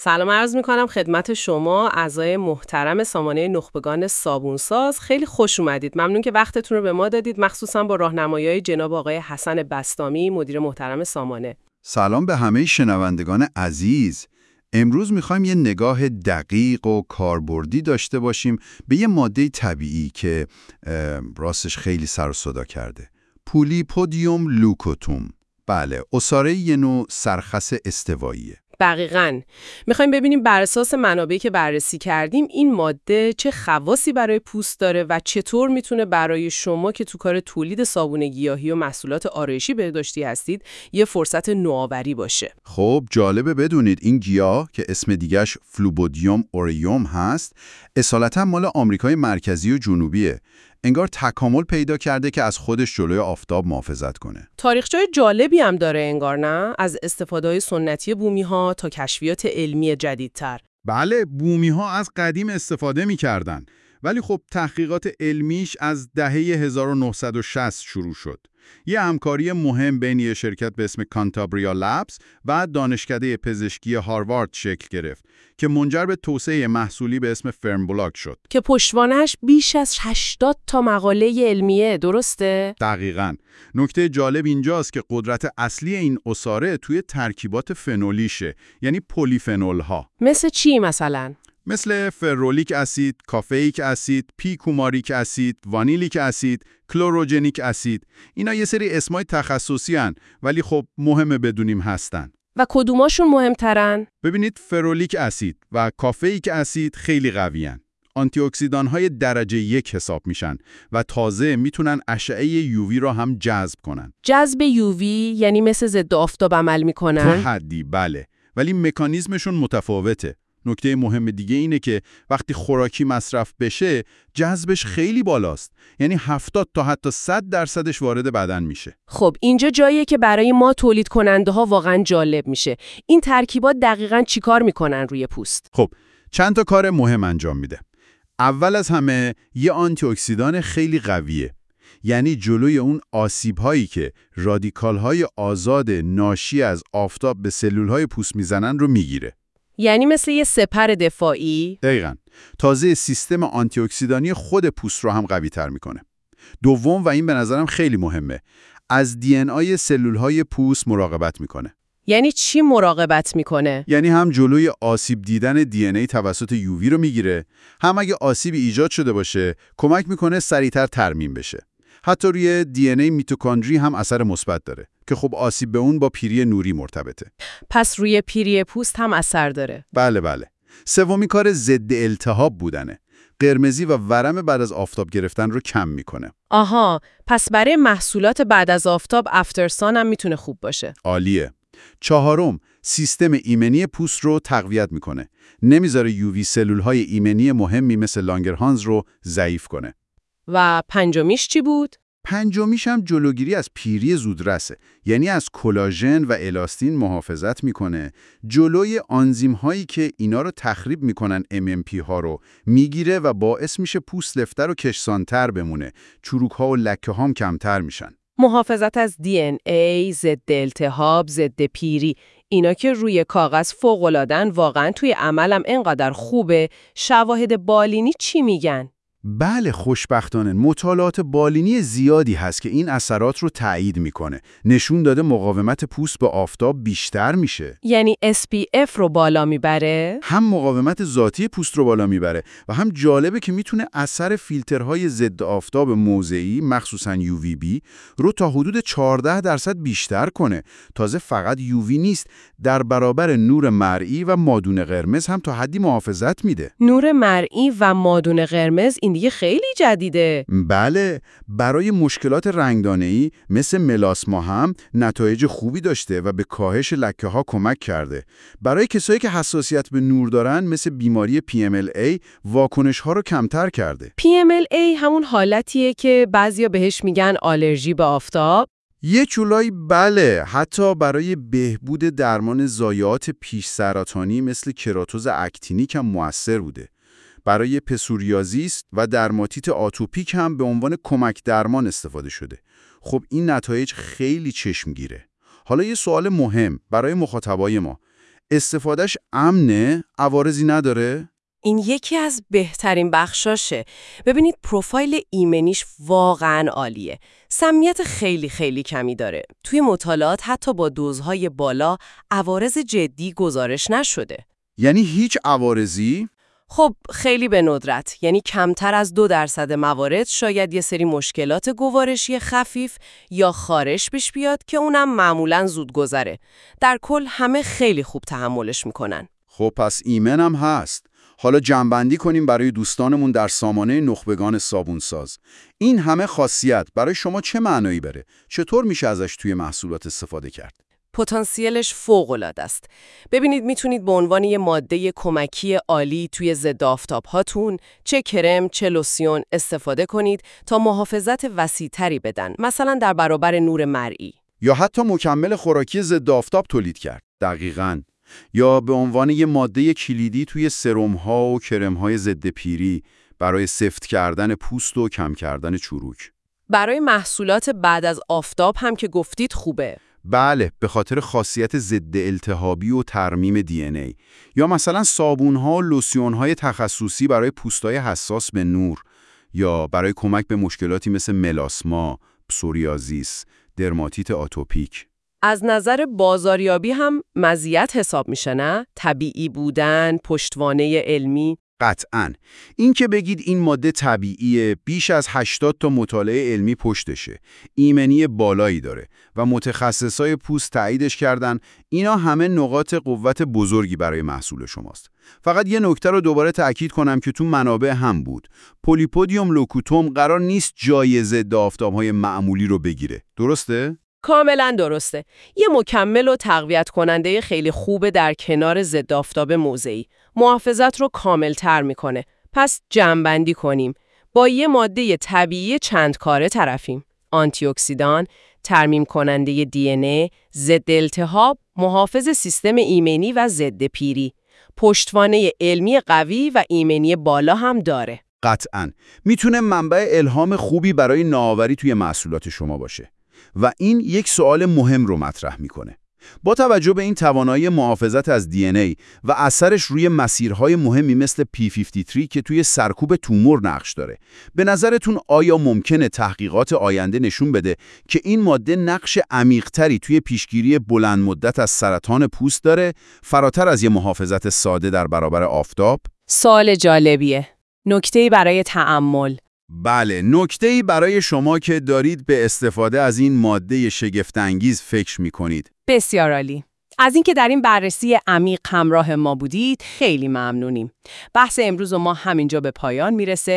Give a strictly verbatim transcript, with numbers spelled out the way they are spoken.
سلام عرض می‌کنم خدمت شما اعضای محترم سامانه نخبگان صابونساز. خیلی خوش اومدید. ممنون که وقتتون رو به ما دادید، مخصوصا با راهنمایی‌های جناب آقای حسن بسطامی، مدیر محترم سامانه. سلام به همه شنوندگان عزیز. امروز می‌خوایم یه نگاه دقیق و کاربردی داشته باشیم به یه ماده طبیعی که راستش خیلی سر و صدا کرده. پولیپودیوم لوکوتوم. بله، عصاره یه نوع سرخس استواییه. دقیقاً. میخوایم ببینیم بر اساس منابعی که بررسی کردیم این ماده چه خواصی برای پوست داره و چطور میتونه برای شما که تو کار تولید صابون گیاهی و محصولات آرایشی بهداشتی هستید یه فرصت نوآوری باشه. خب جالبه بدونید این گیاه که اسم دیگه‌اش فلوبودیوم اوریوم هست، اصالتا مال آمریکای مرکزی و جنوبیه. انگار تکامل پیدا کرده که از خودش جلوی آفتاب محافظت کنه. تاریخچه جالبی هم داره انگار، نه؟ از استفاده‌های سنتی بومی‌ها تا کشفیات علمی جدیدتر. بله، بومی‌ها از قدیم استفاده می‌کردن، ولی خب تحقیقات علمیش از دهه هزار و نهصد و شصت شروع شد. یه همکاری مهم بین یه شرکت به اسم کانتابریا لبز و دانشکده پزشکی هاروارد شکل گرفت که منجر به توسعه محصولی به اسم فرمبلاک شد که پشتوانش بیش از هشتاد تا مقاله علمیه، درسته؟ دقیقاً. نکته جالب اینجاست که قدرت اصلی این عصاره توی ترکیبات فنولیشه، یعنی پلیفنول ها. مثل چی مثلا؟ مثل فرولیک اسید، کافئیک اسید، پیکوماریک اسید، وانیلیک اسید، کلوروژنیک اسید. اینا یه سری اسمای تخصصی هن، ولی خب مهمه بدونیم هستن. و کدوماشون مهمترن؟ ببینید فرولیک اسید و کافئیک اسید خیلی قوی هن. آنتی اکسیدان های درجه یک حساب میشن و تازه میتونن اشعه یووی رو هم جذب کنن. جذب یووی یعنی مثل ضد آفتاب عمل میکنن؟ تا حدی بله، ولی مکانیزمشون متفاوته. نکته مهم دیگه اینه که وقتی خوراکی مصرف بشه جذبش خیلی بالاست، یعنی هفتاد تا حتی صد درصدش وارد بدن میشه. خب اینجا جاییه که برای ما تولید کننده ها واقعا جالب میشه. این ترکیبات دقیقاً چیکار میکنن روی پوست؟ خب چند تا کار مهم انجام میده. اول از همه یه آنتی اکسیدان خیلی قویه، یعنی جلوی اون آسیب‌هایی که رادیکال‌های آزاد ناشی از آفتاب به سلول‌های پوست میزنن رو میگیره. یعنی مثل یه سپر دفاعی؟ دقیقاً. تازه سیستم آنتی اکسیدانی خود پوست رو هم قوی تر میکنه. دوم و این به نظرم خیلی مهمه، از دی ان ای سلول‌های پوست مراقبت میکنه. یعنی چی مراقبت میکنه؟ یعنی هم جلوی آسیب دیدن دی ان ای توسط یووی رو میگیره، هم اگه آسیبی ایجاد شده باشه کمک میکنه سریعتر ترمیم بشه. حتی روی دی ان ای میتوکندری هم اثر مثبت داره که خب آسیب به اون با پیری نوری مرتبطه. پس روی پیری پوست هم اثر داره. بله بله. سومی کار ضد التهاب بودنه. قرمزی و ورم بعد از آفتاب گرفتن رو کم میکنه. آها، پس برای محصولات بعد از آفتاب افترسان هم میتونه خوب باشه. عالیه. چهارم، سیستم ایمنی پوست رو تقویت میکنه. نمیذاره یووی سلول‌های ایمنی مهمی مثل لانگرهانز رو ضعیف کنه. و پنجمیش چی بود؟ پنجمیش هم جلوگیری از پیری زودرسه، یعنی از کلاژن و الاستین محافظت میکنه. جلوی آنزیم هایی که اینا رو تخریب میکنن ام ام پی ها رو میگیره و باعث میشه پوست لفتر و کشسانتر بمونه. چروک ها و لکه هام کمتر میشن. محافظت از دی ان ای، ضد التهاب، ضد پیری، اینا که روی کاغذ فوق‌العاده‌ن، واقعا توی عملم اینقدر خوبه. شواهد بالینی چی میگن؟ بله، خوشبختانه مطالعات بالینی زیادی هست که این اثرات رو تایید میکنه. نشون داده مقاومت پوست به آفتاب بیشتر میشه. یعنی اس پی اف رو بالا میبره؟ هم مقاومت ذاتی پوست رو بالا میبره و هم جالبه که میتونه اثر فیلترهای ضد آفتاب موضعی مخصوصاً یو وی بی رو تا حدود چهارده درصد بیشتر کنه. تازه فقط یو وی نیست، در برابر نور مرئی و مادون قرمز هم تا حدی محافظت میده. نور مرئی و مادون قرمز این دیگه خیلی جدیده. بله، برای مشکلات رنگدانه‌ای مثل ملاسما هم نتایج خوبی داشته و به کاهش لکه ها کمک کرده. برای کسایی که حساسیت به نور دارن مثل بیماری پی ام ال ای واکنش ها رو کمتر کرده. پی ام ال ای همون حالتیه که بعضیا بهش میگن آلرژی به آفتاب. یه چولای بله، حتی برای بهبود درمان ضایعات پیش سرطانی مثل کراتوز اکتینیک هم مؤثر بوده. برای پسوریازیست و درماتیت آتوپیک هم به عنوان کمک درمان استفاده شده. خب این نتایج خیلی چشمگیره. حالا یه سوال مهم برای مخاطبای ما. استفادهش امنه؟ عوارضی نداره؟ این یکی از بهترین بخشاشه. ببینید پروفایل ایمنیش واقعاً عالیه. سمیت خیلی خیلی کمی داره. توی مطالعات حتی با دوزهای بالا عوارض جدی گزارش نشده. یعنی هیچ عوارضی؟ خب خیلی به ندرت، یعنی کمتر از دو درصد موارد شاید یه سری مشکلات گوارشی خفیف یا خارش پیش بیاد که اونم معمولاً زود گذره. در کل همه خیلی خوب تحملش میکنن. خب پس ایمنم هست. حالا جمع‌بندی کنیم برای دوستانمون در سامانه نخبگان صابونساز. این همه خاصیت برای شما چه معنایی بره؟ چطور میشه ازش توی محصولات استفاده کرد؟ پتانسیلش فوق‌العاده است. ببینید میتونید به عنوان یه ماده کمکی عالی توی ضد آفتاب هاتون چه کرم چه لوسیون استفاده کنید تا محافظت وسیع‌تری بدن، مثلا در برابر نور مرئی. یا حتی مکمل خوراکی ضد آفتاب تولید کرد. دقیقاً. یا به عنوان یه ماده کلیدی توی سرم‌ها و کرم‌های ضد پیری برای سفت کردن پوست و کم کردن چروک. برای محصولات بعد از آفتاب هم که گفتید خوبه. بله، به خاطر خاصیت ضد التهابی و ترمیم دی ان ای. یا مثلا صابون‌ها و لوسیون‌های تخصصی برای پوست‌های حساس به نور، یا برای کمک به مشکلاتی مثل ملاسما، پسوریازیس، درماتیت آتوپیک. از نظر بازاریابی هم مزیت حساب میشه نه؟ طبیعی بودن، پشتوانه علمی. قطعاً. این که بگید این ماده طبیعیه، بیش از هشتاد تا مطالعه علمی پشتشه. ایمنی بالایی داره و متخصصای پوست تاییدش کردن. اینا همه نقاط قوت بزرگی برای محصول شماست. فقط یه نکته رو دوباره تأکید کنم که تو منابع هم بود. پلیپودیوم لوکوتوم قرار نیست جای ضد آفتاب‌های معمولی رو بگیره. درسته؟ کاملا درسته. یه مکمل و تقویت کننده خیلی خوبه در کنار ضد آفتاب موضعی. محافظت رو کامل تر میکنه. پس جمع‌بندی کنیم. با یه ماده طبیعی چند کاره طرفیم. آنتی اکسیدان، ترمیم کننده دی ان ای، ضد التهاب، محافظ سیستم ایمنی و ضد پیری. پشتوانه علمی قوی و ایمنی بالا هم داره. قطعاً. میتونه منبع الهام خوبی برای نوآوری توی محصولات شما باشه. و این یک سوال مهم رو مطرح میکنه. با توجه به این توانایی محافظت از دی ان ای و اثرش روی مسیرهای مهمی مثل پی پنجاه و سه که توی سرکوب تومور نقش داره، به نظرتون آیا ممکنه تحقیقات آینده نشون بده که این ماده نقش عمیق‌تری توی پیشگیری بلند مدت از سرطان پوست داره، فراتر از یه محافظت ساده در برابر آفتاب؟ سوال جالبیه. نکته‌ای برای تأمل. بله، نکته‌ای برای شما که دارید به استفاده از این ماده شگفت‌انگیز فکر می‌کنید. بسیار عالی. از اینکه در این بررسی عمیق همراه ما بودید خیلی ممنونیم. بحث امروز ما همینجا به پایان میرسه.